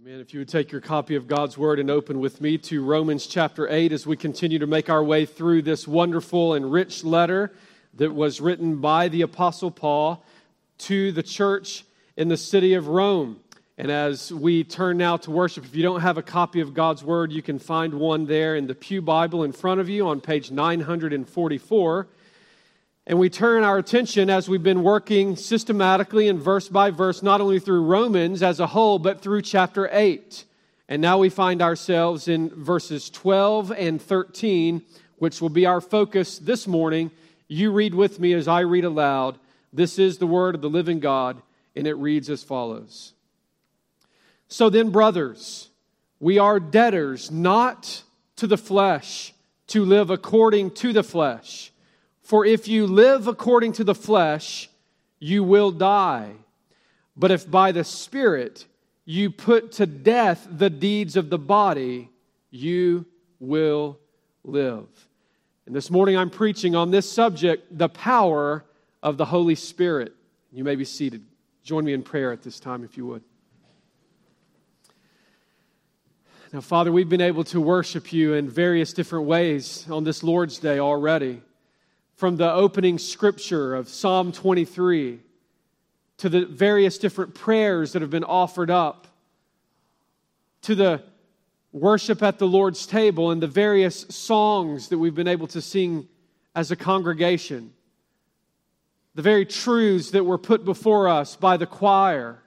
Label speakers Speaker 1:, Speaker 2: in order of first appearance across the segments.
Speaker 1: Amen. If you would take your copy of God's Word and open with me to Romans chapter 8 as we continue to make our way through this wonderful and rich letter that was written by the Apostle Paul to the church in the city of Rome. And as we turn now to worship, if you don't have a copy of God's Word, you can find one there in the Pew Bible in front of you on page 944. And we turn our attention, as we've been working systematically and verse by verse, not only through Romans as a whole, but through chapter 8. And now we find ourselves in verses 12 and 13, which will be our focus this morning. You read with me as I read aloud. This is the word of the living God, and it reads as follows. So then, brothers, we are debtors not to the flesh, to live according to the flesh. For if you live according to the flesh, you will die. But if by the Spirit you put to death the deeds of the body, you will live. And this morning I'm preaching on this subject, the power of the Holy Spirit. You may be seated. Join me in prayer at this time if you would. Now, Father, we've been able to worship you in various different ways on this Lord's Day already. From the opening scripture of Psalm 23 to the various different prayers that have been offered up, to the worship at the Lord's table and the various songs that we've been able to sing as a congregation, the very truths that were put before us by the choir,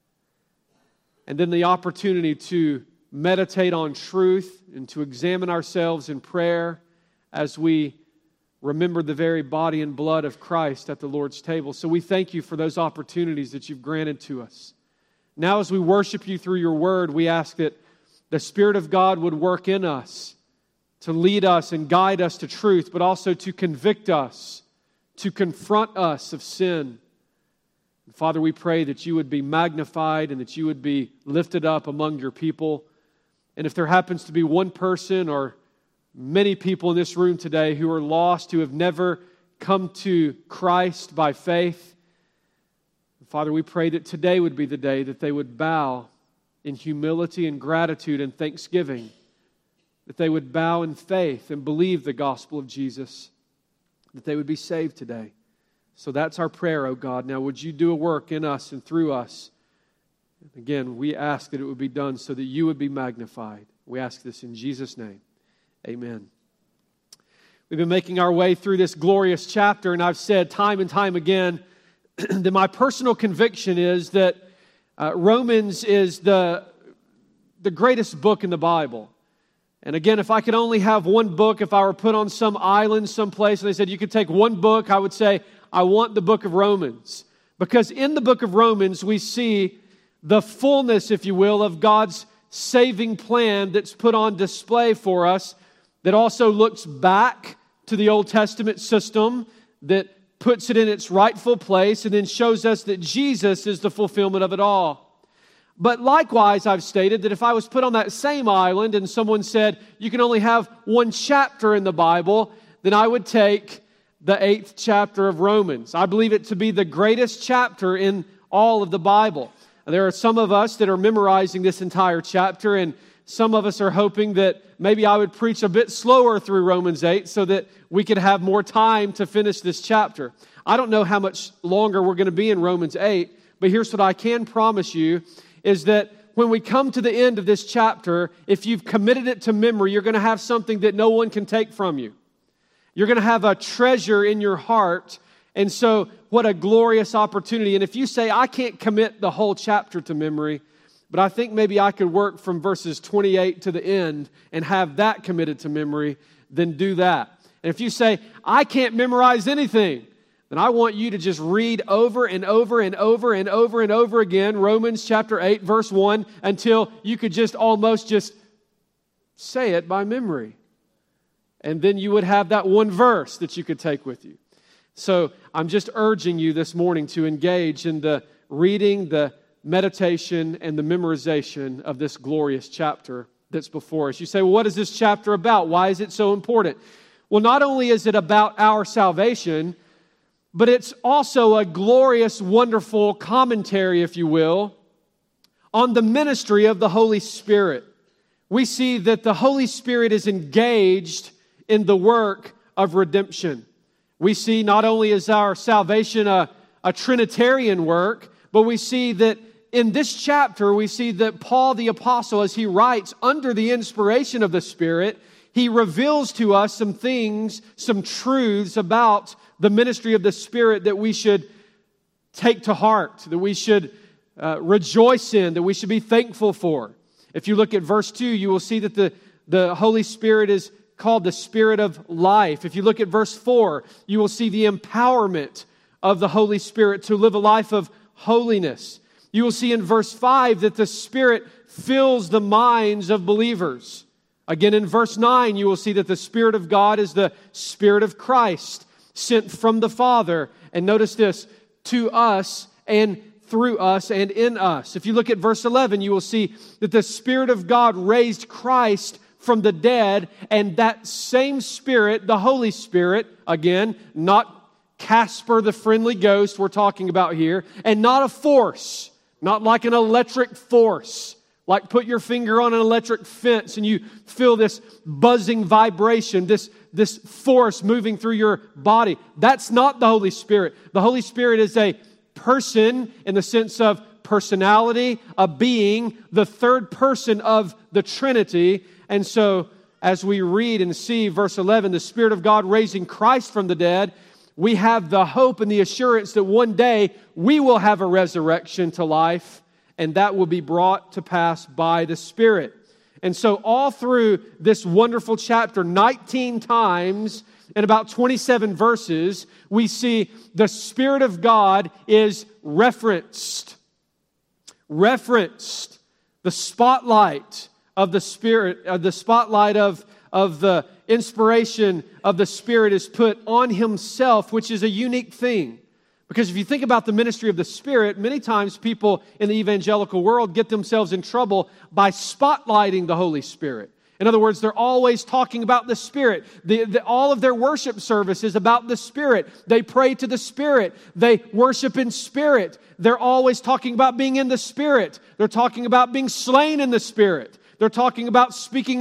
Speaker 1: and then the opportunity to meditate on truth and to examine ourselves in prayer as we remember the very body and blood of Christ at the Lord's table. So we thank you for those opportunities that you've granted to us. Now as we worship you through your word, we ask that the Spirit of God would work in us to lead us and guide us to truth, but also to convict us, to confront us of sin. And Father, we pray that you would be magnified and that you would be lifted up among your people. And if there happens to be one person or many people in this room today who are lost, who have never come to Christ by faith, Father, we pray that today would be the day that they would bow in humility and gratitude and thanksgiving, that they would bow in faith and believe the gospel of Jesus, that they would be saved today. So that's our prayer, oh God. Now would you do a work in us and through us? Again, we ask that it would be done so that you would be magnified. We ask this in Jesus' name. Amen. We've been making our way through this glorious chapter, and I've said time and time again that my personal conviction is that Romans is the greatest book in the Bible. And again, if I could only have one book, if I were put on some island someplace and they said you could take one book, I would say I want the book of Romans. Because in the book of Romans we see the fullness, if you will, of God's saving plan that's put on display for us, that also looks back to the Old Testament system, that puts it in its rightful place, and then shows us that Jesus is the fulfillment of it all. But likewise, I've stated that if I was put on that same island and someone said, you can only have one chapter in the Bible, then I would take the 8th chapter of Romans. I believe it to be the greatest chapter in all of the Bible. There are some of us that are memorizing this entire chapter, and some of us are hoping that maybe I would preach a bit slower through Romans 8 so that we could have more time to finish this chapter. I don't know how much longer we're going to be in Romans 8, but here's what I can promise you, is that when we come to the end of this chapter, if you've committed it to memory, you're going to have something that no one can take from you. You're going to have a treasure in your heart. And so, what a glorious opportunity. And if you say, I can't commit the whole chapter to memory, but I think maybe I could work from verses 28 to the end and have that committed to memory, then do that. And if you say, I can't memorize anything, then I want you to just read over and over and over and over and over again Romans chapter 8, verse 1, until you could just almost just say it by memory. And then you would have that one verse that you could take with you. So I'm just urging you this morning to engage in the reading, the meditation, and the memorization of this glorious chapter that's before us. You say, well, what is this chapter about? Why is it so important? Well, not only is it about our salvation, but it's also a glorious, wonderful commentary, if you will, on the ministry of the Holy Spirit. We see that the Holy Spirit is engaged in the work of redemption. We see not only is our salvation a Trinitarian work, but we see that in this chapter, we see that Paul the Apostle, as he writes under the inspiration of the Spirit, he reveals to us some things, some truths about the ministry of the Spirit that we should take to heart, that we should rejoice in, that we should be thankful for. If you look at verse 2, you will see that the Holy Spirit is called the Spirit of life. If you look at verse 4, you will see the empowerment of the Holy Spirit to live a life of holiness. You will see in verse 5 that the Spirit fills the minds of believers. Again, in verse 9, you will see that the Spirit of God is the Spirit of Christ, sent from the Father. And notice this, to us and through us and in us. If you look at verse 11, you will see that the Spirit of God raised Christ from the dead, and that same Spirit, the Holy Spirit, again, not Casper the friendly ghost we're talking about here, and not a force, not like an electric force, like put your finger on an electric fence and you feel this buzzing vibration, this force moving through your body. That's not the Holy Spirit. The Holy Spirit is a person in the sense of personality, a being, the third person of the Trinity. And so, as we read and see verse 11, the Spirit of God raising Christ from the dead, we have the hope and the assurance that one day we will have a resurrection to life, and that will be brought to pass by the Spirit. And so all through this wonderful chapter, 19 times in about 27 verses, we see the Spirit of God is referenced. Referenced. The spotlight of the Spirit, the spotlight of the inspiration of the Spirit is put on Himself, which is a unique thing. Because if you think about the ministry of the Spirit, many times people in the evangelical world get themselves in trouble by spotlighting the Holy Spirit. In other words, they're always talking about the Spirit. All of their worship service is about the Spirit. They pray to the Spirit. They worship in Spirit. They're always talking about being in the Spirit. They're talking about being slain in the Spirit. They're talking about speaking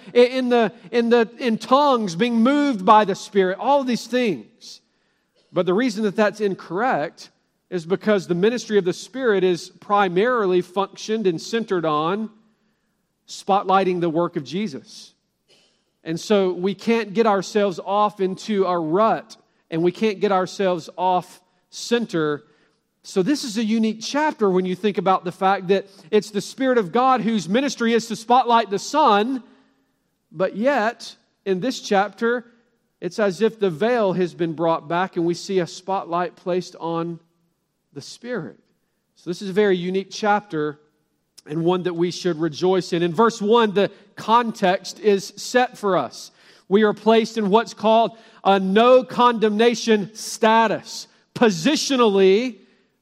Speaker 1: in tongues, being moved by the Spirit. All of these things. But the reason that that's incorrect is because the ministry of the Spirit is primarily functioned and centered on spotlighting the work of Jesus. And so we can't get ourselves off into a rut, and we can't get ourselves off center. So this is a unique chapter when you think about the fact that it's the Spirit of God whose ministry is to spotlight the Son, but yet in this chapter, it's as if the veil has been brought back and we see a spotlight placed on the Spirit. So this is a very unique chapter and one that we should rejoice in. In verse 1, the context is set for us. We are placed in what's called a no condemnation status. Positionally,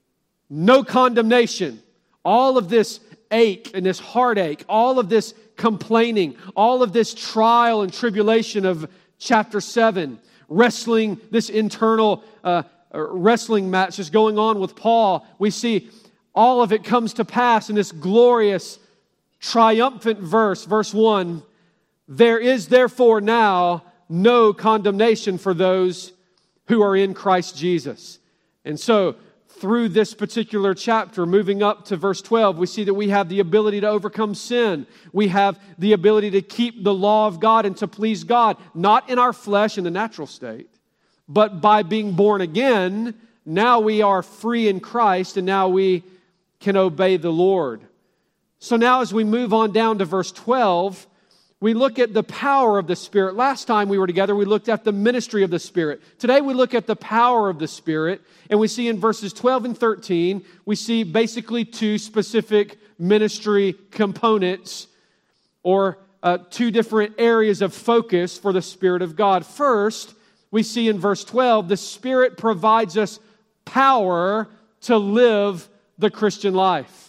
Speaker 1: no condemnation. All of this ache and this heartache, all of this complaining, all of this trial and tribulation of chapter 7, wrestling, this internal wrestling match is going on with Paul. We see all of it comes to pass in this glorious, triumphant verse 1. There is therefore now no condemnation for those who are in Christ Jesus. And so, through this particular chapter, moving up to verse 12, we see that we have the ability to overcome sin. We have the ability to keep the law of God and to please God, not in our flesh in the natural state, but by being born again, now we are free in Christ and now we can obey the Lord. So now as we move on down to verse 12, we look at the power of the Spirit. Last time we were together, we looked at the ministry of the Spirit. Today we look at the power of the Spirit, and we see in verses 12 and 13, we see basically two specific ministry components, or two different areas of focus for the Spirit of God. First, we see in verse 12, the Spirit provides us power to live the Christian life.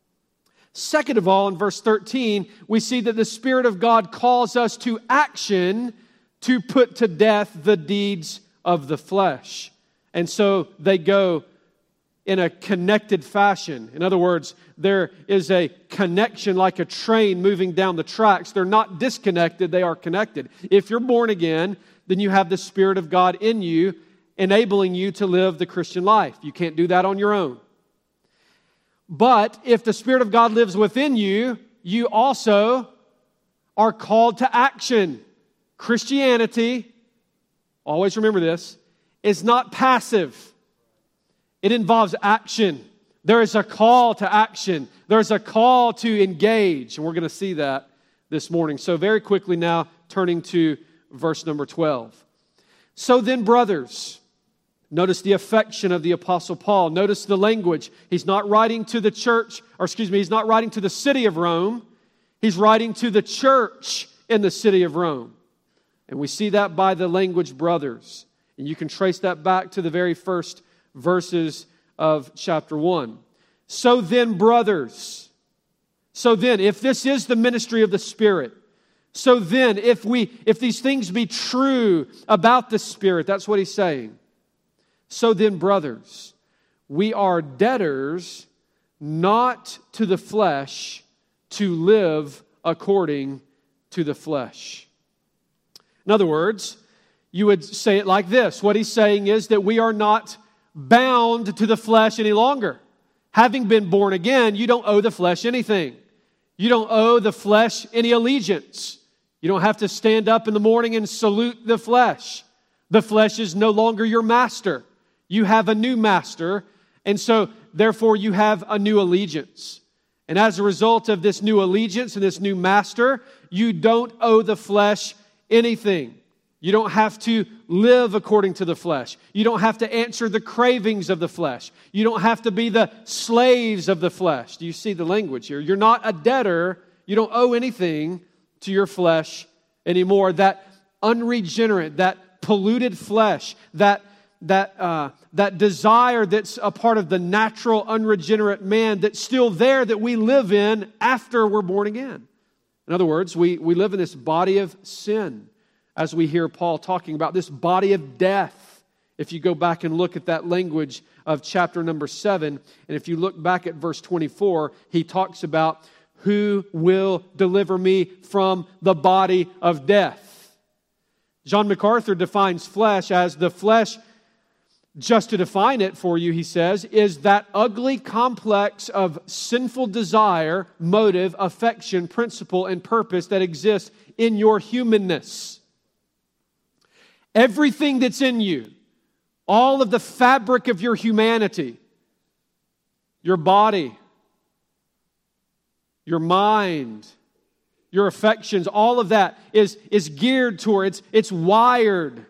Speaker 1: Second of all, in verse 13, we see that the Spirit of God calls us to action to put to death the deeds of the flesh. And so they go in a connected fashion. In other words, there is a connection like a train moving down the tracks. They're not disconnected, they are connected. If you're born again, then you have the Spirit of God in you, enabling you to live the Christian life. You can't do that on your own. But if the Spirit of God lives within you, you also are called to action. Christianity, always remember this, is not passive. It involves action. There is a call to action. There's a call to engage. And we're going to see that this morning. So very quickly now, turning to verse number 12. So then, brothers, notice the affection of the Apostle Paul. Notice the language. He's not writing to the church, he's not writing to the city of Rome. He's writing to the church in the city of Rome. And we see that by the language brothers. And you can trace that back to the very first verses of chapter 1. So then, brothers. So then, if this is the ministry of the Spirit, so then, if these things be true about the Spirit, that's what he's saying. So then, brothers, we are debtors not to the flesh to live according to the flesh. In other words, you would say it like this. What he's saying is that we are not bound to the flesh any longer. Having been born again, you don't owe the flesh anything. You don't owe the flesh any allegiance. You don't have to stand up in the morning and salute the flesh. The flesh is no longer your master. You have a new master, and so therefore you have a new allegiance. And as a result of this new allegiance and this new master, you don't owe the flesh anything. You don't have to live according to the flesh. You don't have to answer the cravings of the flesh. You don't have to be the slaves of the flesh. Do you see the language here? You're not a debtor. You don't owe anything to your flesh anymore. That unregenerate, that polluted flesh, that desire that's a part of the natural, unregenerate man that's still there that we live in after we're born again. In other words, we live in this body of sin, as we hear Paul talking about this body of death. If you go back and look at that language of chapter number 7, and if you look back at verse 24, he talks about who will deliver me from the body of death. John MacArthur defines flesh as the flesh. Just to define it for you, he says, is that ugly complex of sinful desire, motive, affection, principle, and purpose that exists in your humanness. Everything that's in you, all of the fabric of your humanity, your body, your mind, your affections, all of that is geared toward, it's wired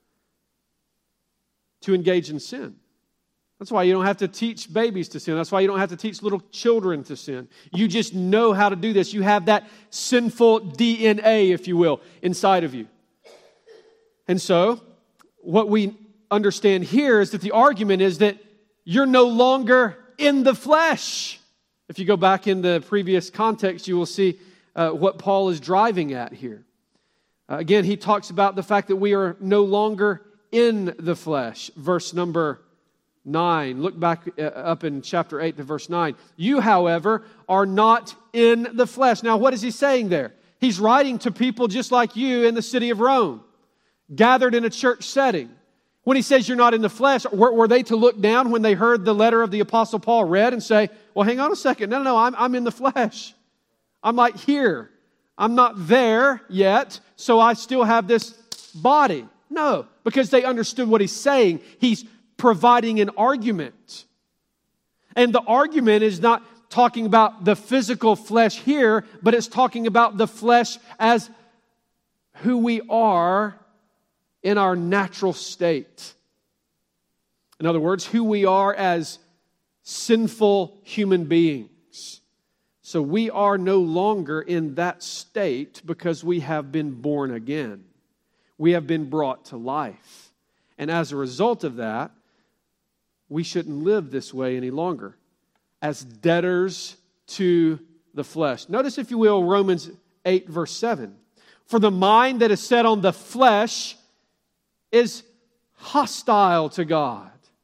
Speaker 1: to engage in sin. That's why you don't have to teach babies to sin. That's why you don't have to teach little children to sin. You just know how to do this. You have that sinful DNA, if you will, inside of you. And so, what we understand here is that the argument is that you're no longer in the flesh. If you go back in the previous context, you will see what Paul is driving at here. Again, he talks about the fact that we are no longer in the flesh. Verse number 9. Look back up in chapter 8 to verse 9. You, however, are not in the flesh. Now, what is he saying there? He's writing to people just like you in the city of Rome, gathered in a church setting. When he says you're not in the flesh, were they to look down when they heard the letter of the Apostle Paul read and say, well, hang on a second. No, I'm in the flesh. I'm like here. I'm not there yet, so I still have this body. No, because they understood what he's saying. He's providing an argument. And the argument is not talking about the physical flesh here, but it's talking about the flesh as who we are in our natural state. In other words, who we are as sinful human beings. So we are no longer in that state because we have been born again. We have been brought to life. And as a result of that, we shouldn't live this way any longer, as debtors to the flesh. Notice, if you will, Romans 8, verse 7. For the mind that is set on the flesh is hostile to God.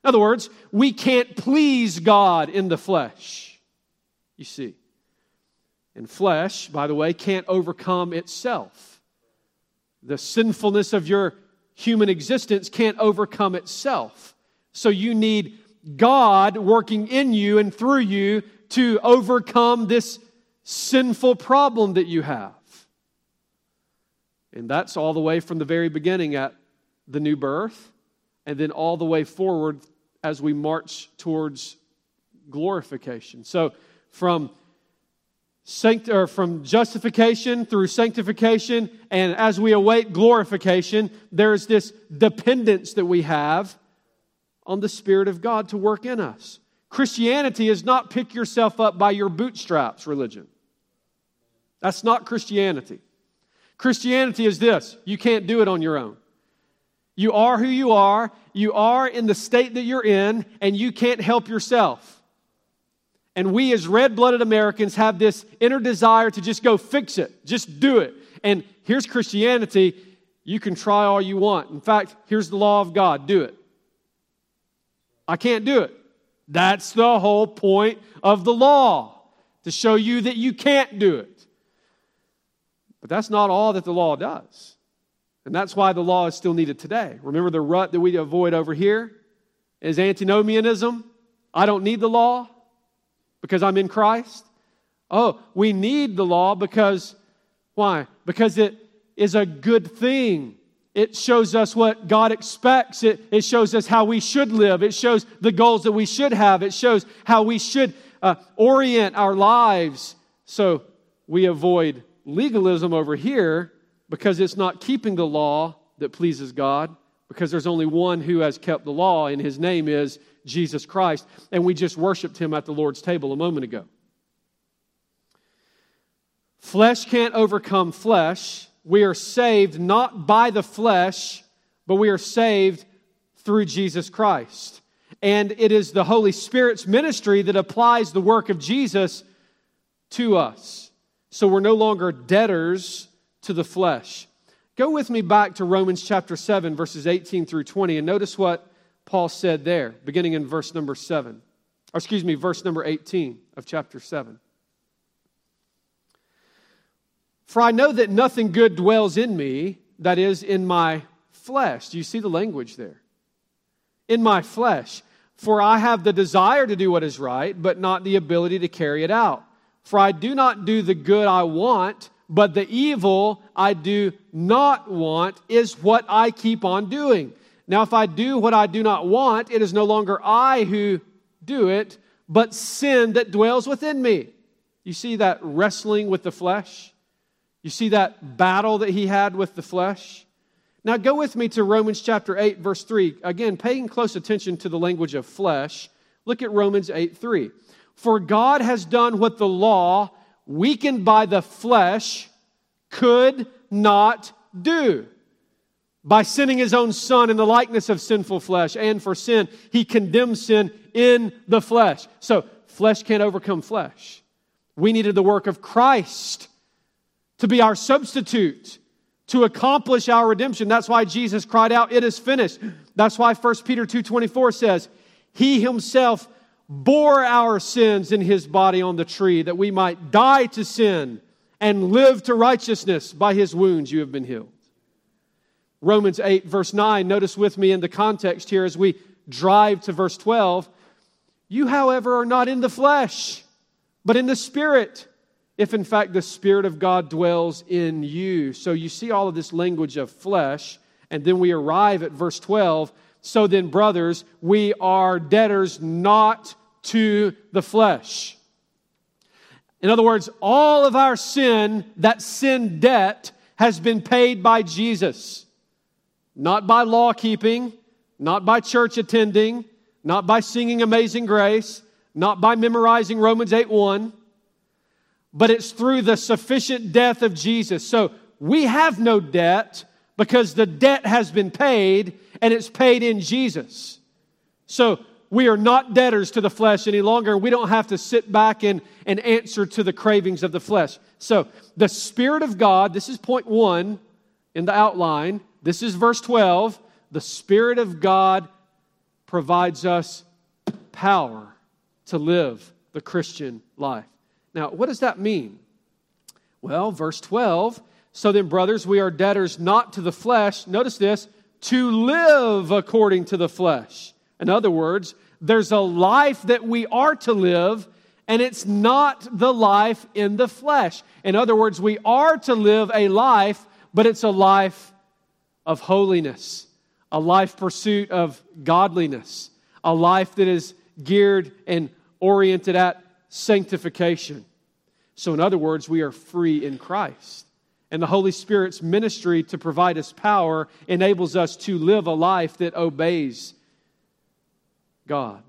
Speaker 1: In other words, we can't please God in the flesh, you see. And flesh, by the way, can't overcome itself. The sinfulness of your human existence can't overcome itself. So you need God working in you and through you to overcome this sinful problem that you have. And that's all the way from the very beginning at the new birth, and then all the way forward as we march towards glorification. So from justification through sanctification, and as we await glorification, there's this dependence that we have on the Spirit of God to work in us. Christianity is not pick yourself up by your bootstraps religion. That's not Christianity. Christianity is this: you can't do it on your own. You are who you are in the state that you're in, and you can't help yourself. And we as red-blooded Americans have this inner desire to just go fix it, just do it. And here's Christianity: you can try all you want. In fact, here's the law of God: do it. I can't do it. That's the whole point of the law, to show you that you can't do it. But that's not all that the law does. And that's why the law is still needed today. Remember, the rut that we avoid over here is antinomianism. I don't need the law because I'm in Christ. Oh, we need the law because, why? Because it is a good thing. It shows us what God expects. It shows us how we should live. It shows the goals that we should have. It shows how we should orient our lives. So we avoid legalism over here because it's not keeping the law that pleases God, because there's only one who has kept the law, and His name is Jesus Christ. And we just worshiped Him at the Lord's table a moment ago. Flesh can't overcome flesh. We are saved not by the flesh, but we are saved through Jesus Christ. And it is the Holy Spirit's ministry that applies the work of Jesus to us. So we're no longer debtors to the flesh. Go with me back to Romans chapter 7, verses 18 through 20, and notice what Paul said there, beginning in verse number 18 of chapter 7. For I know that nothing good dwells in me, that is, in my flesh. Do you see the language there? In my flesh. For I have the desire to do what is right, but not the ability to carry it out. For I do not do the good I want, but the evil I do not want is what I keep on doing. Now, if I do what I do not want, it is no longer I who do it, but sin that dwells within me. You see that wrestling with the flesh? You see that battle that he had with the flesh? Now, go with me to Romans chapter 8, verse 3. Again, paying close attention to the language of flesh. Look at Romans 8, 3. For God has done what the law, weakened by the flesh, could not do. By sending His own Son in the likeness of sinful flesh, and for sin, He condemned sin in the flesh. So, flesh can't overcome flesh. We needed the work of Christ to be our substitute, to accomplish our redemption. That's why Jesus cried out, "It is finished." That's why 1 Peter 2:24 says, He Himself bore our sins in His body on the tree, that we might die to sin and live to righteousness. By His wounds you have been healed. Romans 8, verse 9, notice with me in the context here as we drive to verse 12. You, however, are not in the flesh, but in the Spirit, if in fact the Spirit of God dwells in you. So you see all of this language of flesh, and then we arrive at verse 12. So then, brothers, we are debtors not to the flesh. In other words, all of our sin, that sin debt, has been paid by Jesus. Not by law keeping, not by church attending, not by singing Amazing Grace, not by memorizing Romans 8:1, but it's through the sufficient death of Jesus. So we have no debt because the debt has been paid, and it's paid in Jesus. So we are not debtors to the flesh any longer. We don't have to sit back and answer to the cravings of the flesh. So the Spirit of God, this is point 1 in the outline. This is verse 12. The Spirit of God provides us power to live the Christian life. Now, what does that mean? Well, verse 12, so then, brothers, we are debtors not to the flesh, notice this, to live according to the flesh. In other words, there's a life that we are to live, and it's not the life in the flesh. In other words, we are to live a life, but it's a life of holiness, a life pursuit of godliness, a life that is geared and oriented at sanctification. So in other words, we are free in Christ. And the Holy Spirit's ministry to provide us power enables us to live a life that obeys God.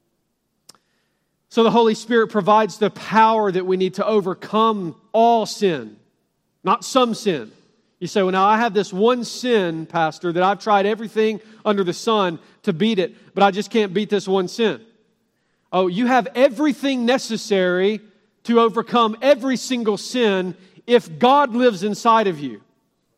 Speaker 1: So the Holy Spirit provides the power that we need to overcome all sin, not some sin. You say, well, now I have this one sin, Pastor, that I've tried everything under the sun to beat it, but I just can't beat this one sin. Oh, you have everything necessary to overcome every single sin if God lives inside of you.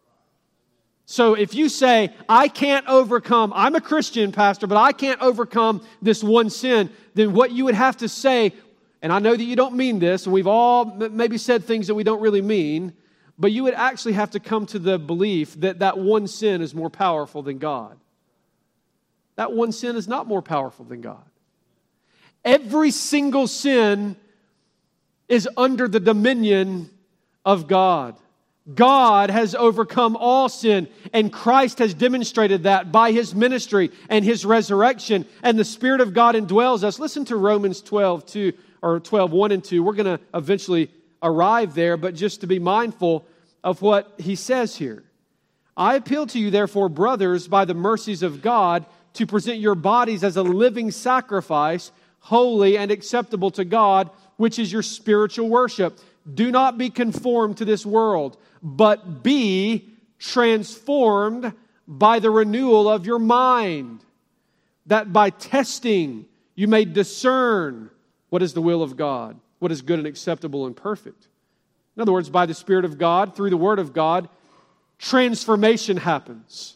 Speaker 1: So if you say, I can't overcome, I'm a Christian, Pastor, but I can't overcome this one sin, then what you would have to say, and I know that you don't mean this, and we've all maybe said things that we don't really mean, but you would actually have to come to the belief that that one sin is more powerful than God. That one sin is not more powerful than God. Every single sin is under the dominion of God. God has overcome all sin, and Christ has demonstrated that by His ministry and His resurrection, and the Spirit of God indwells us. Listen to Romans 12, 1 and 2. We're going to eventually arrive there, but just to be mindful of what he says here. I appeal to you, therefore, brothers, by the mercies of God, to present your bodies as a living sacrifice, holy and acceptable to God, which is your spiritual worship. Do not be conformed to this world, but be transformed by the renewal of your mind, that by testing you may discern what is the will of God, what is good and acceptable and perfect. In other words, by the Spirit of God, through the Word of God, transformation happens.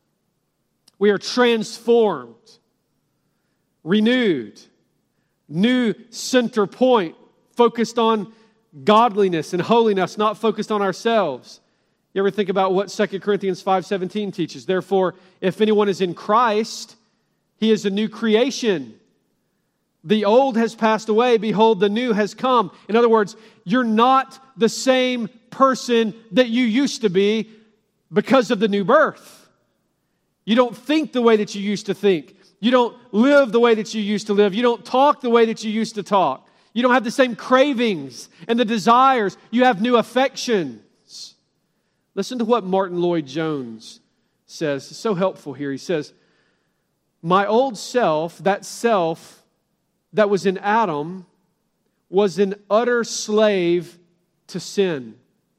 Speaker 1: We are transformed, renewed, new center point, focused on godliness and holiness, not focused on ourselves. You ever think about what 2 Corinthians 5:17 teaches? Therefore, if anyone is in Christ, he is a new creation. The old has passed away, behold, the new has come. In other words, you're not the same person that you used to be because of the new birth. You don't think the way that you used to think. You don't live the way that you used to live. You don't talk the way that you used to talk. You don't have the same cravings and the desires. You have new affections. Listen to what Martin Lloyd-Jones says. It's so helpful here. He says, my old self that was in Adam, was an utter slave to sin.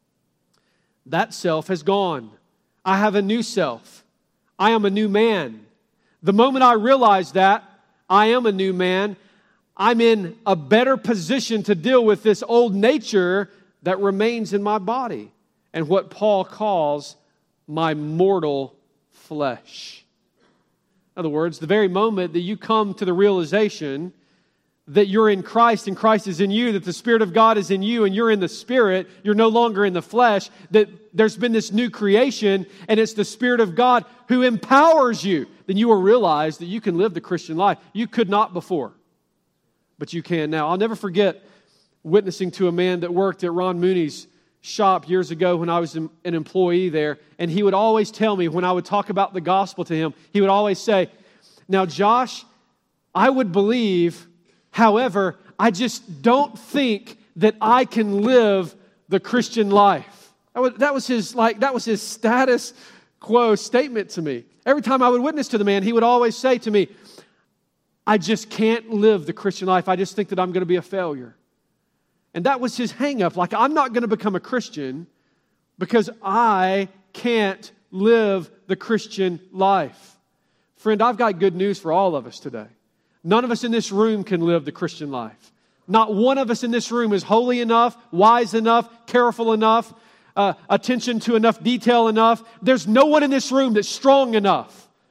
Speaker 1: That self has gone. I have a new self. I am a new man. The moment I realize that I am a new man, I'm in a better position to deal with this old nature that remains in my body and what Paul calls my mortal flesh. In other words, the very moment that you come to the realization that you're in Christ and Christ is in you, that the Spirit of God is in you and you're in the Spirit, you're no longer in the flesh, that there's been this new creation and it's the Spirit of God who empowers you, then you will realize that you can live the Christian life. You could not before, but you can now. I'll never forget witnessing to a man that worked at Ron Mooney's shop years ago when I was an employee there, and he would always tell me when I would talk about the gospel to him, he would always say, now Josh, I would believe, however, I just don't think that I can live the Christian life. That was his status quo statement to me. Every time I would witness to the man, he would always say to me, I just can't live the Christian life. I just think that I'm going to be a failure. And that was his hang-up. Like, I'm not going to become a Christian because I can't live the Christian life. Friend, I've got good news for all of us today. None of us in this room can live the Christian life. Not one of us in this room is holy enough, wise enough, careful enough, attention to enough detail enough. There's no one in this room that's strong enough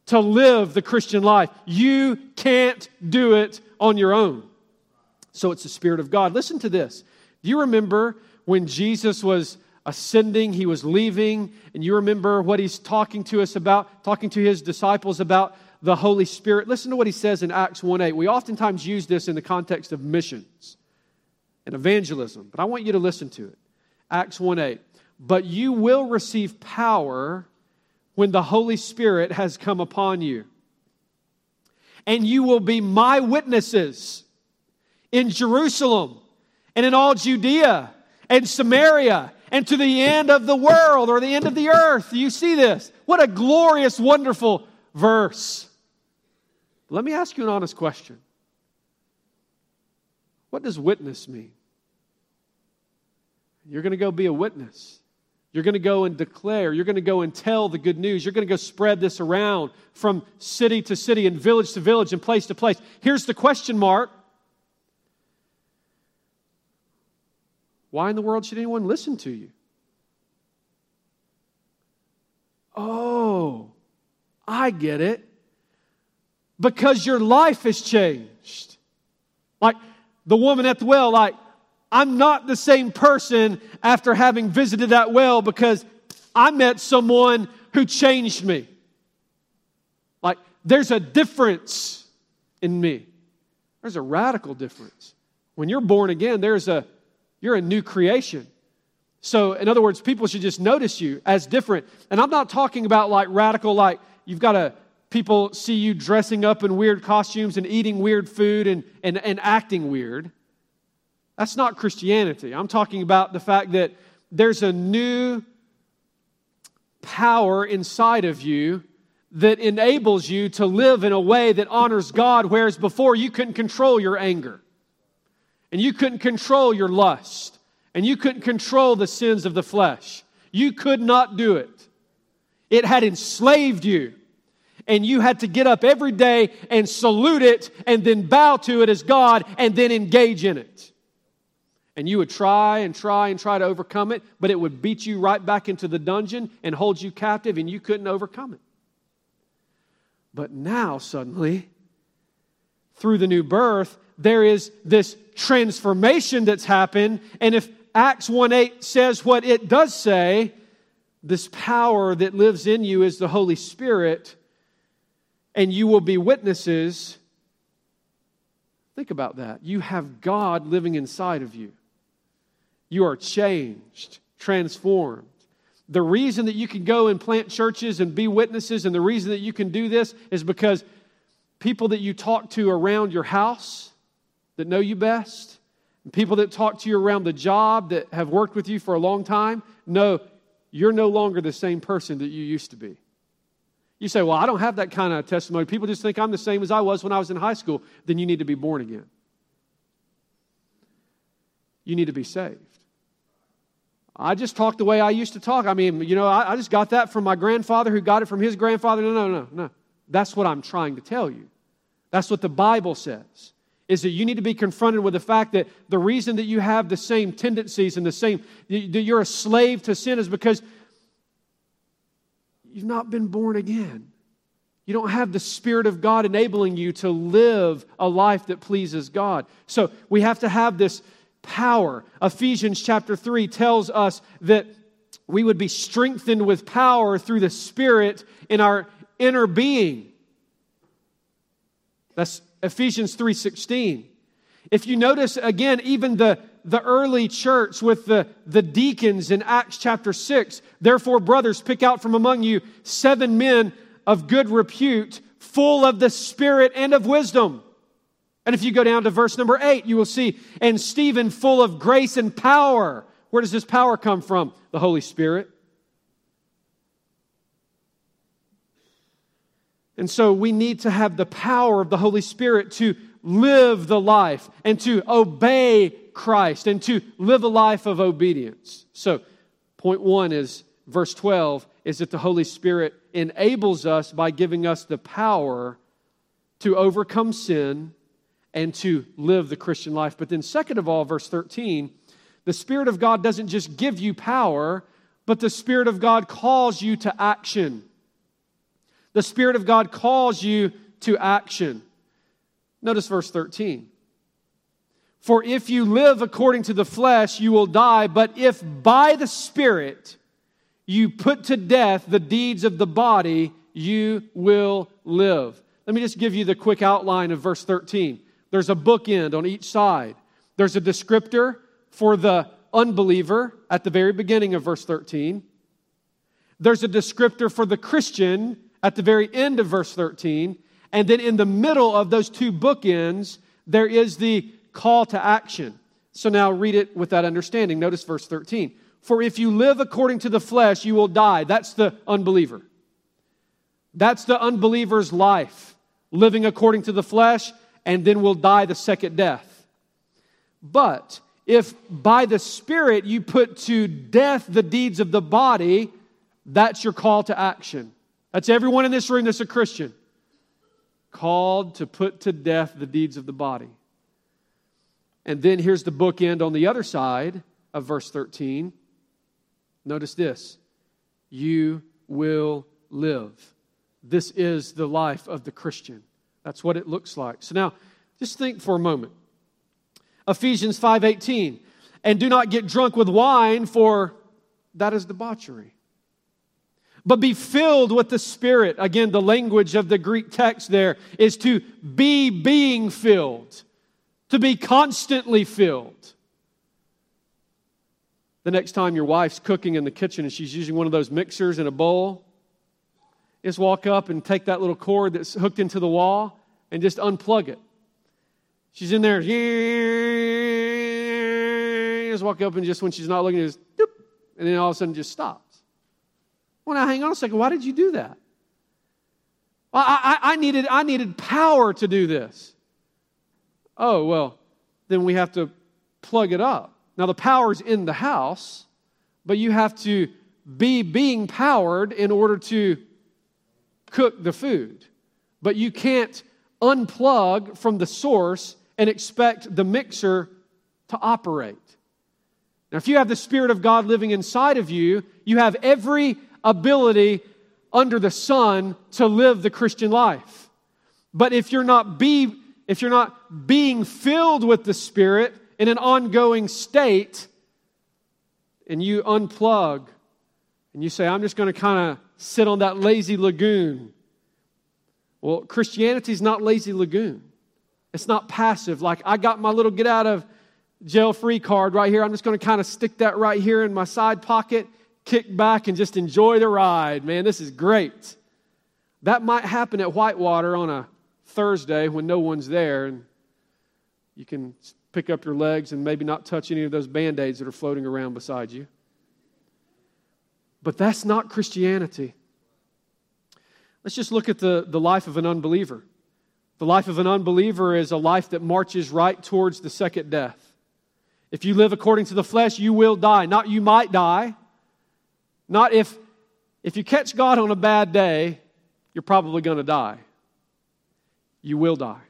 Speaker 1: to live the Christian life. You can't do it on your own. So it's the Spirit of God. Listen to this. Do you remember when Jesus was ascending, he was leaving, and you remember what he's talking to us about, talking to his disciples about the Holy Spirit? Listen to what he says in Acts 1:8. We oftentimes use this in the context of missions and evangelism, but I want you to listen to it. Acts 1:8. But you will receive power when the Holy Spirit has come upon you. And you will be my witnesses in Jerusalem and in all Judea and Samaria and to the end of the world or the end of the earth. You see this? What a glorious, wonderful verse. Let me ask you an honest question. What does witness mean? You're going to go be a witness. You're going to go and declare. You're going to go and tell the good news. You're going to go spread this around from city to city and village to village and place to place. Here's the question mark. Why in the world should anyone listen to you? Oh, I get it. Because your life has changed. Like the woman at the well, like, I'm not the same person after having visited that well because I met someone who changed me. Like, there's a difference in me. There's a radical difference. When you're born again, you're a new creation. So, in other words, people should just notice you as different. And I'm not talking about like radical, like you've got people see you dressing up in weird costumes and eating weird food and acting weird. That's not Christianity. I'm talking about the fact that there's a new power inside of you that enables you to live in a way that honors God, whereas before you couldn't control your anger. And you couldn't control your lust. And you couldn't control the sins of the flesh. You could not do it. It had enslaved you. And you had to get up every day and salute it and then bow to it as God and then engage in it. And you would try to overcome it, but it would beat you right back into the dungeon and hold you captive, and you couldn't overcome it. But now, suddenly, through the new birth, there is this transformation that's happened. And if Acts 1:8 says what it does say, this power that lives in you is the Holy Spirit, and you will be witnesses. Think about that. You have God living inside of you. You are changed, transformed. The reason that you can go and plant churches and be witnesses, and the reason that you can do this is because people that you talk to around your house that know you best, and people that talk to you around the job that have worked with you for a long time, know you're no longer the same person that you used to be. You say, well, I don't have that kind of testimony. People just think I'm the same as I was when I was in high school. Then you need to be born again. You need to be saved. I just talk the way I used to talk. I mean, I just got that from my grandfather who got it from his grandfather. No. That's what I'm trying to tell you. That's what the Bible says, is that you need to be confronted with the fact that the reason that you have the same tendencies and that you're a slave to sin is because you've not been born again. You don't have the Spirit of God enabling you to live a life that pleases God. So we have to have this power. Ephesians chapter 3 tells us that we would be strengthened with power through the Spirit in our inner being. That's Ephesians 3:16. If you notice, again, even the early church with the deacons in Acts chapter 6, therefore, brothers, pick out from among you 7 men of good repute, full of the Spirit and of wisdom. And if you go down to verse number 8, you will see, and Stephen full of grace and power. Where does this power come from? The Holy Spirit. And so we need to have the power of the Holy Spirit to live the life and to obey Christ and to live a life of obedience. So, point 1 is, verse 12, is that the Holy Spirit enables us by giving us the power to overcome sin and to live the Christian life. But then second of all, verse 13, the Spirit of God doesn't just give you power, but the Spirit of God calls you to action. The Spirit of God calls you to action. Notice verse 13. For if you live according to the flesh, you will die. But if by the Spirit you put to death the deeds of the body, you will live. Let me just give you the quick outline of verse 13. There's a bookend on each side. There's a descriptor for the unbeliever at the very beginning of verse 13. There's a descriptor for the Christian at the very end of verse 13. And then in the middle of those two bookends, there is the call to action. So now read it with that understanding. Notice verse 13. For if you live according to the flesh, you will die. That's the unbeliever. That's the unbeliever's life. Living according to the flesh, and then will die the second death. But if by the Spirit you put to death the deeds of the body, that's your call to action. That's everyone in this room that's a Christian. Called to put to death the deeds of the body. And then here's the bookend on the other side of verse 13. Notice this. You will live. This is the life of the Christian. That's what it looks like. So now, just think for a moment. Ephesians 5:18. And do not get drunk with wine, for that is debauchery. But be filled with the Spirit. Again, the language of the Greek text there is to be being filled. To be constantly filled. The next time your wife's cooking in the kitchen and she's using one of those mixers in a bowl, just walk up and take that little cord that's hooked into the wall and just unplug it. She's in there. Just walk up and just when she's not looking, just doop, and then all of a sudden just stops. Well, now hang on a second. Why did you do that? Well, I needed power to do this. Oh, well, then we have to plug it up. Now the power's in the house, but you have to be being powered in order to cook the food. But you can't unplug from the source and expect the mixer to operate. Now, if you have the Spirit of God living inside of you, you have every ability under the sun to live the Christian life. But if you're not being filled with the Spirit in an ongoing state, and you unplug, and you say, I'm just going to kind of sit on that lazy lagoon. Well, Christianity is not lazy lagoon. It's not passive. Like, I got my little get out of jail free card right here. I'm just going to kind of stick that right here in my side pocket, kick back, and just enjoy the ride. Man, this is great. That might happen at Whitewater on a Thursday when no one's there, and you can pick up your legs and maybe not touch any of those Band-Aids that are floating around beside you. But that's not Christianity. Let's just look at the life of an unbeliever. The life of an unbeliever is a life that marches right towards the second death. If you live according to the flesh, you will die. Not you might die. Not if you catch God on a bad day, you're probably going to die. You will die.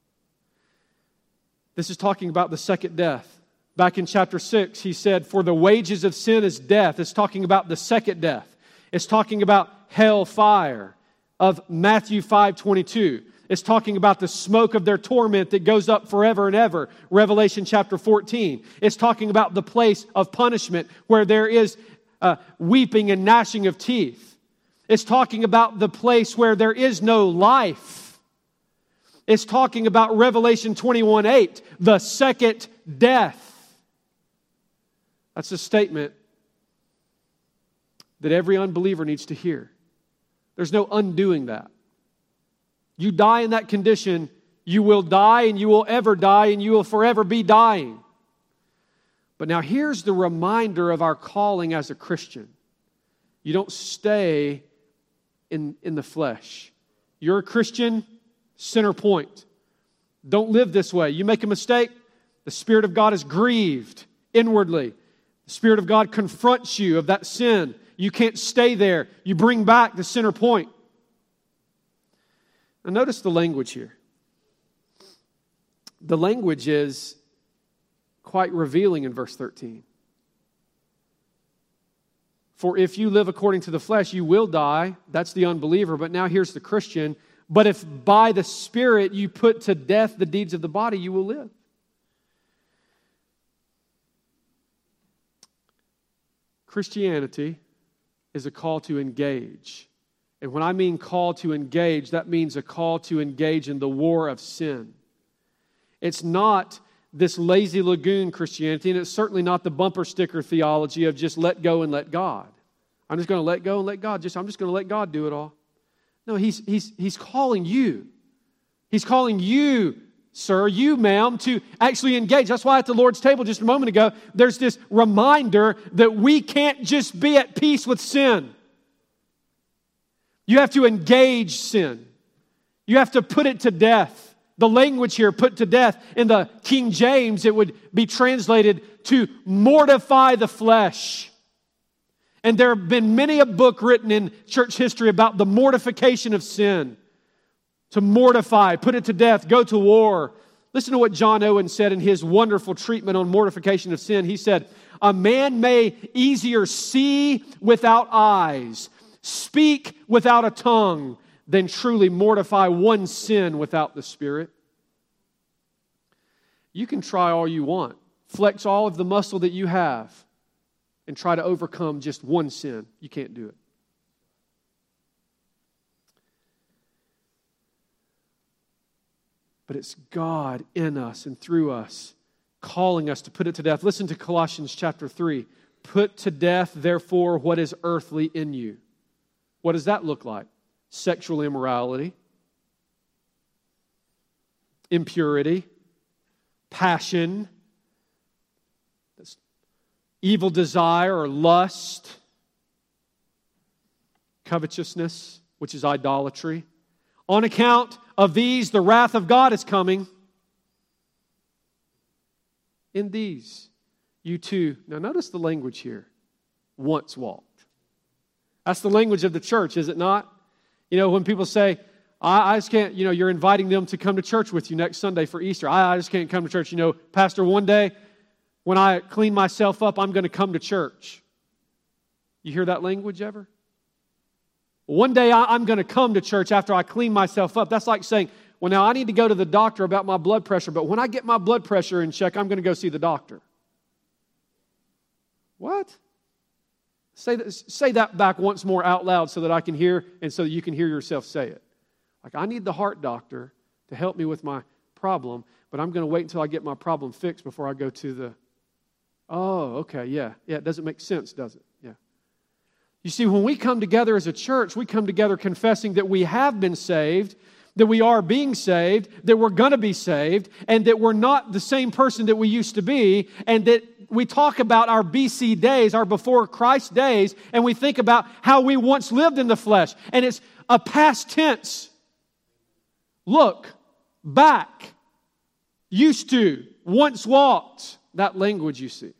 Speaker 1: This is talking about the second death. Back in chapter 6, he said, for the wages of sin is death. It's talking about the second death. It's talking about hell fire of Matthew 5:22. It's talking about the smoke of their torment that goes up forever and ever. Revelation chapter 14. It's talking about the place of punishment where there is weeping and gnashing of teeth. It's talking about the place where there is no life. It's talking about Revelation 21:8, the second death. That's a statement that every unbeliever needs to hear. There's no undoing that. You die in that condition, you will die and you will ever die and you will forever be dying. But now here's the reminder of our calling as a Christian. You don't stay in the flesh. You're a Christian, center point. Don't live this way. You make a mistake, the Spirit of God is grieved inwardly. The Spirit of God confronts you of that sin. You can't stay there. You bring back the center point. Now notice the language here. The language is quite revealing in verse 13. For if you live according to the flesh, you will die. That's the unbeliever. But now here's the Christian. But if by the Spirit you put to death the deeds of the body, you will live. Christianity is a call to engage. And when I mean call to engage, that means a call to engage in the war of sin. It's not this lazy lagoon Christianity, and it's certainly not the bumper sticker theology of just let go and let God. I'm just going to let go and let God. I'm just going to let God do it all. No, He's calling you. He's calling you, sir, you, ma'am, to actually engage. That's why at the Lord's table just a moment ago, there's this reminder that we can't just be at peace with sin. You have to engage sin. You have to put it to death. The language here, put to death, in the King James, it would be translated to mortify the flesh. And there have been many a book written in church history about the mortification of sin. To mortify, put it to death, go to war. Listen to what John Owen said in his wonderful treatment on mortification of sin. He said, "A man may easier see without eyes, speak without a tongue, than truly mortify one sin without the Spirit." You can try all you want. Flex all of the muscle that you have and try to overcome just one sin. You can't do it. But it's God in us and through us, calling us to put it to death. Listen to Colossians chapter 3. Put to death, therefore, what is earthly in you. What does that look like? Sexual immorality, impurity, passion, evil desire or lust, covetousness, which is idolatry. On account of these, the wrath of God is coming. In these, you too. Now notice the language here. Once walked. That's the language of the church, is it not? You know, when people say, I just can't, you're inviting them to come to church with you next Sunday for Easter. I just can't come to church. Pastor, one day when I clean myself up, I'm going to come to church. You hear that language ever? One day I'm going to come to church after I clean myself up. That's like saying, well, now I need to go to the doctor about my blood pressure, but when I get my blood pressure in check, I'm going to go see the doctor. What? Say that back once more out loud so that I can hear and so that you can hear yourself say it. Like, I need the heart doctor to help me with my problem, but I'm going to wait until I get my problem fixed before I go to the... Oh, okay, yeah. Yeah, it doesn't make sense, does it? Yeah. You see, when we come together as a church, we come together confessing that we have been saved, that we are being saved, that we're going to be saved, and that we're not the same person that we used to be, and that we talk about our BC days, our before Christ days, and we think about how we once lived in the flesh. And it's a past tense. Look, back, used to, once walked. That language you see.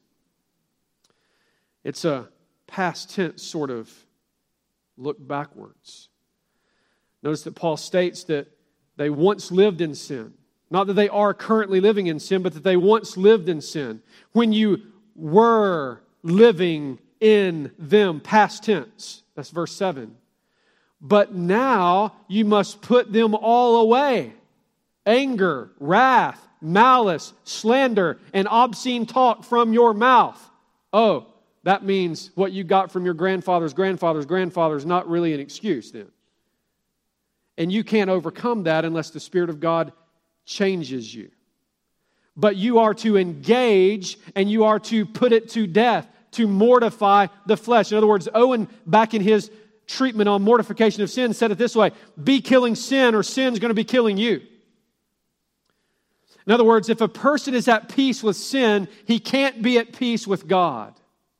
Speaker 1: It's a past tense sort of look backwards. Notice that Paul states that they once lived in sin. Not that they are currently living in sin, but that they once lived in sin. When you were living in them, past tense. That's verse 7. But now you must put them all away. Anger, wrath, malice, slander, and obscene talk from your mouth. Oh, that means what you got from your grandfather's not really an excuse then. And you can't overcome that unless the Spirit of God changes you. But you are to engage and you are to put it to death, to mortify the flesh. In other words, Owen, back in his treatment on mortification of sin, said it this way: be killing sin or sin's going to be killing you. In other words, if a person is at peace with sin, he can't be at peace with God.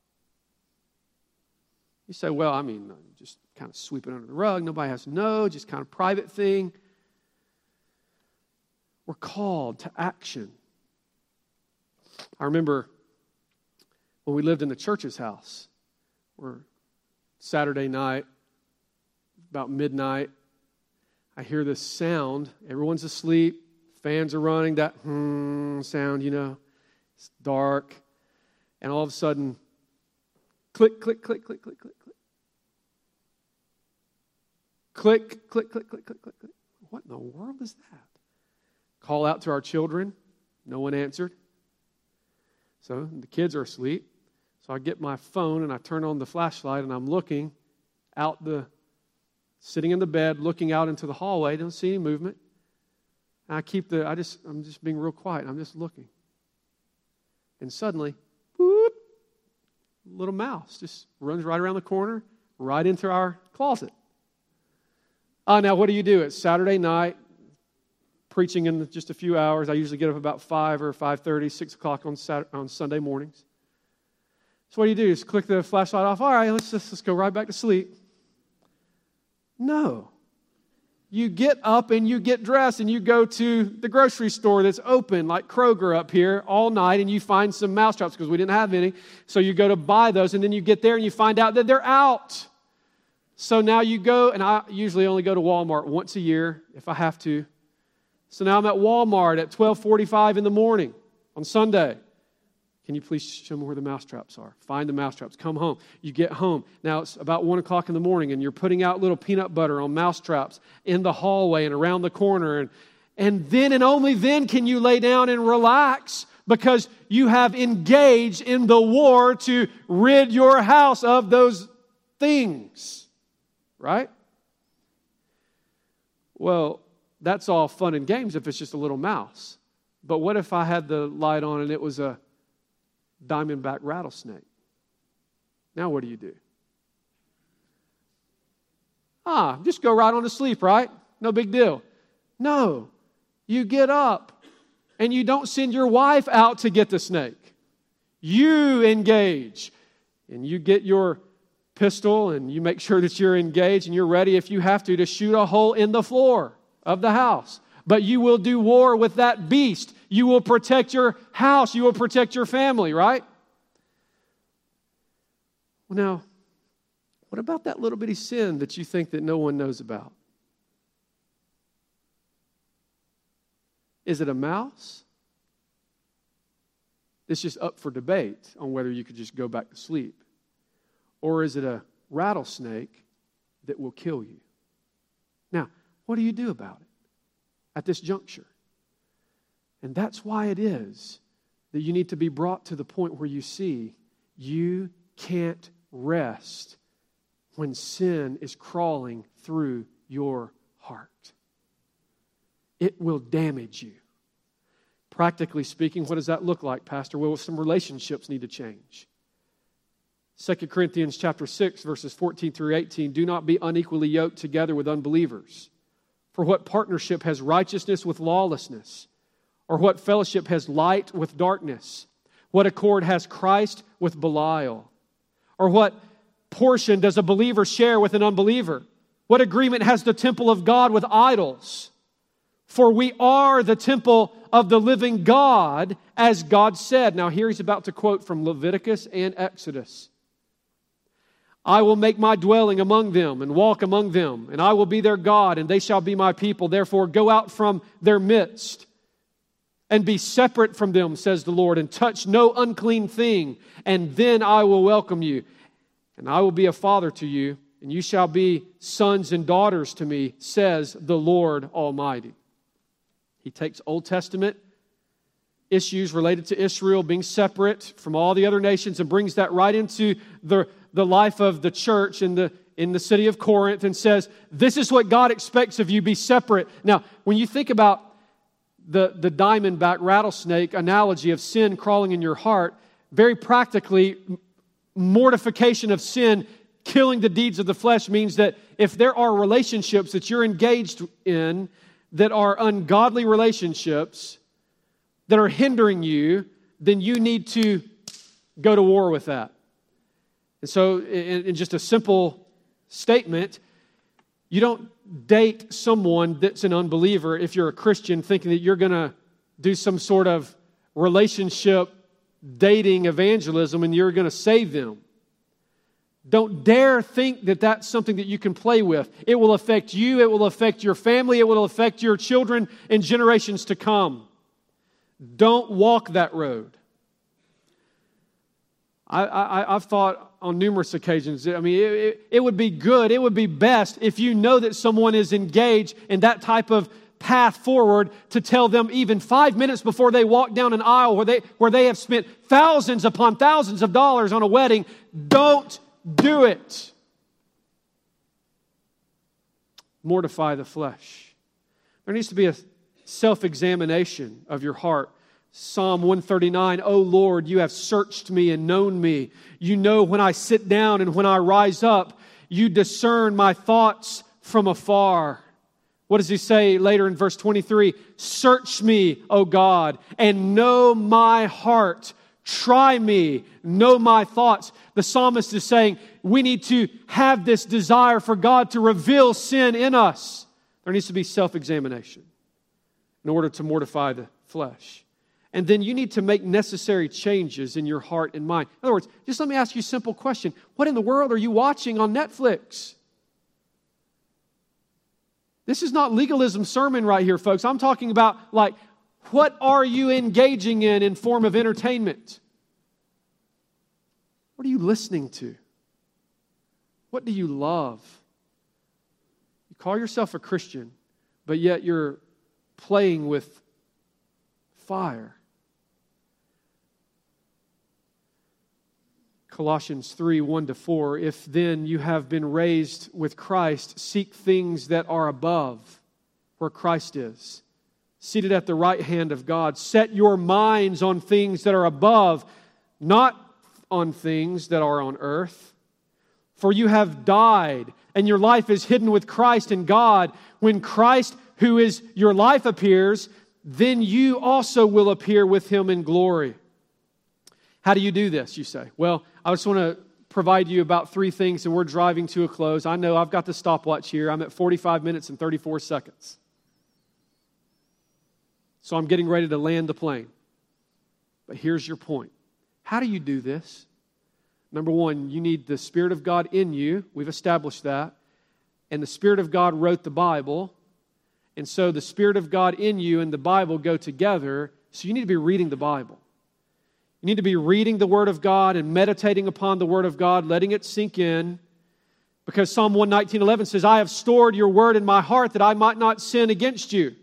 Speaker 1: You say, well, just kind of sweep it under the rug. Nobody has to know, just kind of private thing. We're called to action. I remember when we lived in the church's house, Saturday night, about midnight, I hear this sound. Everyone's asleep. Fans are running. That sound, It's dark. And all of a sudden, Click, click, click, click, click, click, click. Click, click, click, click, click, click, click. What in the world is that? Call out to our children. No one answered. So the kids are asleep. So I get my phone and I turn on the flashlight and I'm looking out sitting in the bed, looking out into the hallway. Don't see any movement. And I'm just being real quiet. I'm just looking. And suddenly, whoop, little mouse just runs right around the corner, right into our closet. Now what do? It's Saturday night, preaching in just a few hours. I usually get up about 5 or 5:30, 6 o'clock on Sunday mornings. So what do? Just click the flashlight off. All right, let's go right back to sleep. No. You get up and you get dressed and you go to the grocery store that's open, like Kroger up here, all night, and you find some mousetraps because we didn't have any. So you go to buy those, and then you get there and you find out that they're out. So now you go, and I usually only go to Walmart once a year if I have to. So now I'm at Walmart at 12:45 in the morning on Sunday. Can you please show me where the mousetraps are? Find the mousetraps. Come home. You get home. Now it's about 1 o'clock in the morning, and you're putting out little peanut butter on mousetraps in the hallway and around the corner. And then and only then can you lay down and relax because you have engaged in the war to rid your house of those things. Right? Well, that's all fun and games if it's just a little mouse. But what if I had the light on and it was a diamondback rattlesnake? Now what do? Just go right on to sleep, right? No big deal. No, you get up and you don't send your wife out to get the snake. You engage and you get your pistol and you make sure that you're engaged and you're ready if you have to shoot a hole in the floor of the house. But you will do war with that beast. You will protect your house. You will protect your family, right? Well, now, what about that little bitty sin that you think that no one knows about? Is it a mouse? It's just up for debate on whether you could just go back to sleep. Or is it a rattlesnake that will kill you? Now, what do you do about it at this juncture? And that's why it is that you need to be brought to the point where you see you can't rest when sin is crawling through your heart. It will damage you. Practically speaking, what does that look like, Pastor? Well, some relationships need to change. 2 Corinthians chapter 6, verses 14 through 18, do not be unequally yoked together with unbelievers. For what partnership has righteousness with lawlessness? Or what fellowship has light with darkness? What accord has Christ with Belial? Or what portion does a believer share with an unbeliever? What agreement has the temple of God with idols? For we are the temple of the living God, as God said. Now here he's about to quote from Leviticus and Exodus. I will make my dwelling among them and walk among them, and I will be their God, and they shall be my people. Therefore, go out from their midst and be separate from them, says the Lord, and touch no unclean thing, and then I will welcome you. And I will be a father to you, and you shall be sons and daughters to me, says the Lord Almighty. He takes Old Testament issues related to Israel being separate from all the other nations and brings that right into the life of the church in the city of Corinth and says, this is what God expects of you, be separate. Now, when you think about the diamondback rattlesnake analogy of sin crawling in your heart, very practically, mortification of sin, killing the deeds of the flesh means that if there are relationships that you're engaged in that are ungodly relationships that are hindering you, then you need to go to war with that. And so, in just a simple statement, you don't date someone that's an unbeliever if you're a Christian thinking that you're going to do some sort of relationship dating evangelism and you're going to save them. Don't dare think that that's something that you can play with. It will affect you. It will affect your family. It will affect your children and generations to come. Don't walk that road. I've thought on numerous occasions. I mean, it would be good, it would be best if you know that someone is engaged in that type of path forward to tell them even 5 minutes before they walk down an aisle where they have spent thousands upon thousands of dollars on a wedding, don't do it. Mortify the flesh. There needs to be a self-examination of your heart. Psalm 139, O Lord, you have searched me and known me. You know when I sit down and when I rise up. You discern my thoughts from afar. What does he say later in verse 23? Search me, O God, and know my heart. Try me, know my thoughts. The psalmist is saying we need to have this desire for God to reveal sin in us. There needs to be self-examination in order to mortify the flesh. And then you need to make necessary changes in your heart and mind. In other words, just let me ask you a simple question. What in the world are you watching on Netflix? This is not legalism sermon right here, folks. I'm talking about, like, what are you engaging in form of entertainment? What are you listening to? What do you love? You call yourself a Christian, but yet you're playing with fire. Colossians 3, 1-4, if then you have been raised with Christ, seek things that are above, where Christ is, seated at the right hand of God. Set your minds on things that are above, not on things that are on earth. For you have died, and your life is hidden with Christ in God. When Christ, who is your life, appears, then you also will appear with Him in glory. How do you do this, you say? Well, I just want to provide you about 3 things, and we're driving to a close. I know I've got the stopwatch here. I'm at 45 minutes and 34 seconds. So I'm getting ready to land the plane. But here's your point. How do you do this? Number 1, you need the Spirit of God in you. We've established that. And the Spirit of God wrote the Bible. And so the Spirit of God in you and the Bible go together. So you need to be reading the Bible. You need to be reading the Word of God and meditating upon the Word of God, letting it sink in. Because Psalm 119:11 says, I have stored your Word in my heart that I might not sin against you.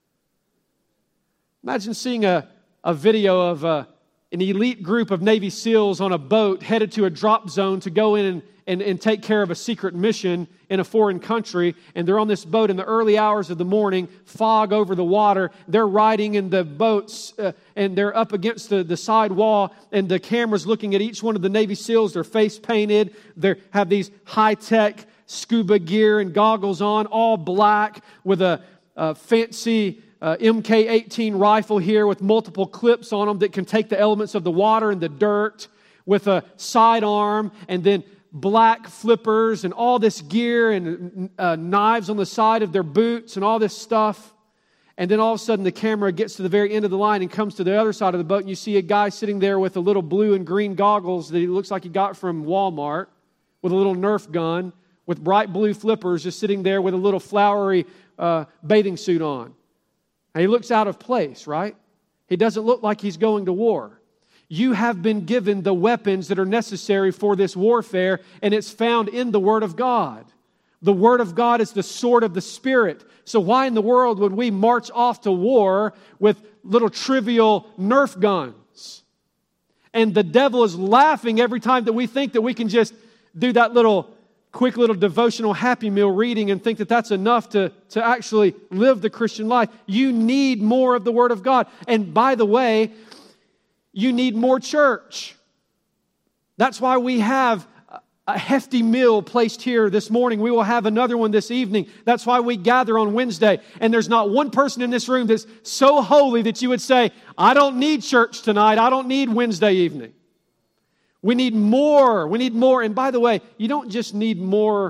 Speaker 1: Imagine seeing a video of an elite group of Navy SEALs on a boat headed to a drop zone to go in and take care of a secret mission in a foreign country. And they're on this boat in the early hours of the morning, fog over the water. They're riding in the boats and they're up against the side wall, and the camera's looking at each one of the Navy SEALs. They're face painted. They have these high-tech scuba gear and goggles on, all black, with a fancy MK-18 rifle here with multiple clips on them that can take the elements of the water and the dirt, with a sidearm, and then black flippers and all this gear and knives on the side of their boots and all this stuff. And then all of a sudden the camera gets to the very end of the line and comes to the other side of the boat, and you see a guy sitting there with a little blue and green goggles that he looks like he got from Walmart, with a little Nerf gun, with bright blue flippers, just sitting there with a little flowery bathing suit on. And he looks out of place, right? He doesn't look like he's going to war. You have been given the weapons that are necessary for this warfare, and it's found in the Word of God. The Word of God is the sword of the Spirit. So why in the world would we march off to war with little trivial Nerf guns? And the devil is laughing every time that we think that we can just do that quick little devotional Happy Meal reading and think that that's enough to actually live the Christian life. You need more of the Word of God. And by the way, you need more church. That's why we have a hefty meal placed here this morning. We will have another one this evening. That's why we gather on Wednesday. And there's not one person in this room that's so holy that you would say, I don't need church tonight. I don't need Wednesday evening. We need more. We need more. And by the way, you don't just need more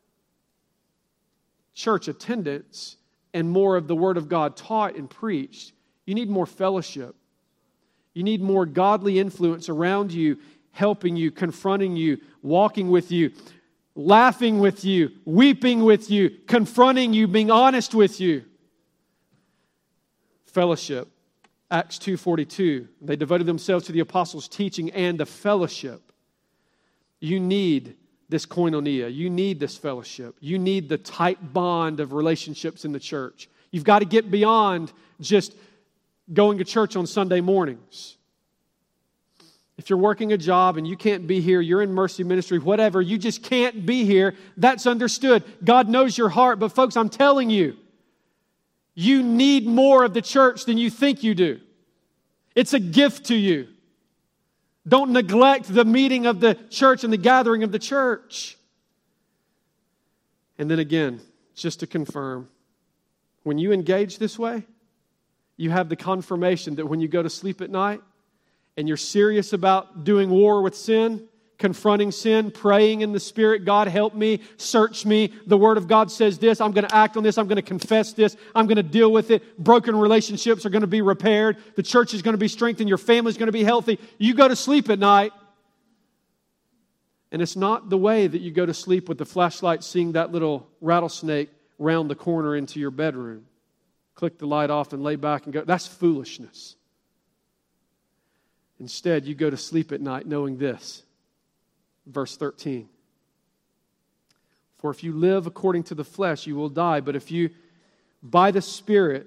Speaker 1: church attendance and more of the Word of God taught and preached. You need more fellowship. You need more godly influence around you, helping you, confronting you, walking with you, laughing with you, weeping with you, confronting you, being honest with you. Fellowship. Acts 2:42. They devoted themselves to the apostles' teaching and the fellowship. You need this koinonia. You need this fellowship. You need the tight bond of relationships in the church. You've got to get beyond just going to church on Sunday mornings. If you're working a job and you can't be here, you're in mercy ministry, whatever, you just can't be here, that's understood. God knows your heart, but folks, I'm telling you, you need more of the church than you think you do. It's a gift to you. Don't neglect the meeting of the church and the gathering of the church. And then again, just to confirm, when you engage this way, you have the confirmation that when you go to sleep at night and you're serious about doing war with sin, confronting sin, praying in the Spirit, God help me, search me, the Word of God says this, I'm going to act on this, I'm going to confess this, I'm going to deal with it, broken relationships are going to be repaired, the church is going to be strengthened, your family is going to be healthy. You go to sleep at night, and it's not the way that you go to sleep with the flashlight seeing that little rattlesnake round the corner into your bedroom. Click the light off and lay back and go. That's foolishness. Instead, you go to sleep at night knowing this. Verse 13. For if you live according to the flesh, you will die. But if by the Spirit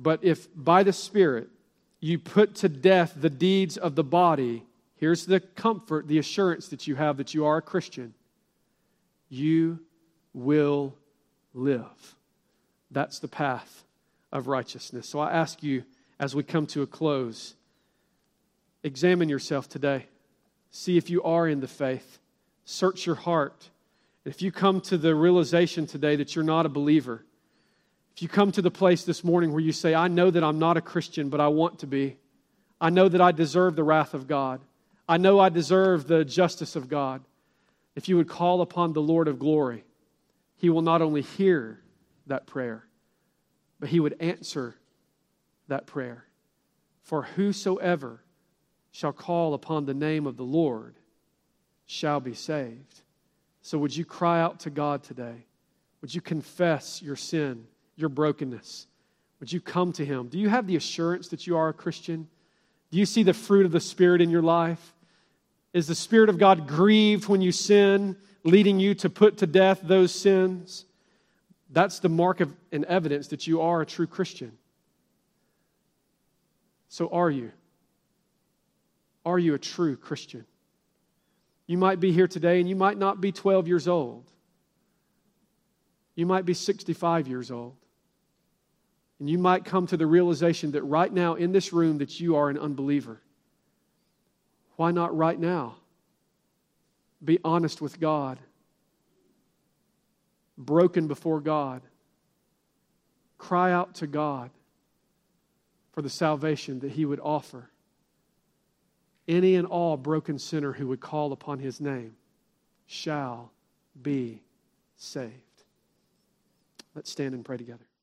Speaker 1: you put to death the deeds of the body, here's the comfort, the assurance that you have that you are a Christian. You will live. That's the path of righteousness. So I ask you, as we come to a close, examine yourself today. See if you are in the faith. Search your heart. If you come to the realization today that you're not a believer, if you come to the place this morning where you say, I know that I'm not a Christian, but I want to be. I know that I deserve the wrath of God. I know I deserve the justice of God. If you would call upon the Lord of glory, He will not only hear that prayer, but He would answer that prayer. For whosoever shall call upon the name of the Lord shall be saved. So would you cry out to God today? Would you confess your sin, your brokenness? Would you come to Him? Do you have the assurance that you are a Christian? Do you see the fruit of the Spirit in your life? Is the Spirit of God grieved when you sin, leading you to put to death those sins? That's the mark of and evidence that you are a true Christian. So are you? Are you a true Christian? You might be here today and you might not be 12 years old. You might be 65 years old. And you might come to the realization that right now in this room that you are an unbeliever. Why not right now? Be honest with God. Broken before God. Cry out to God for the salvation that He would offer. Any and all broken sinner who would call upon His name shall be saved. Let's stand and pray together.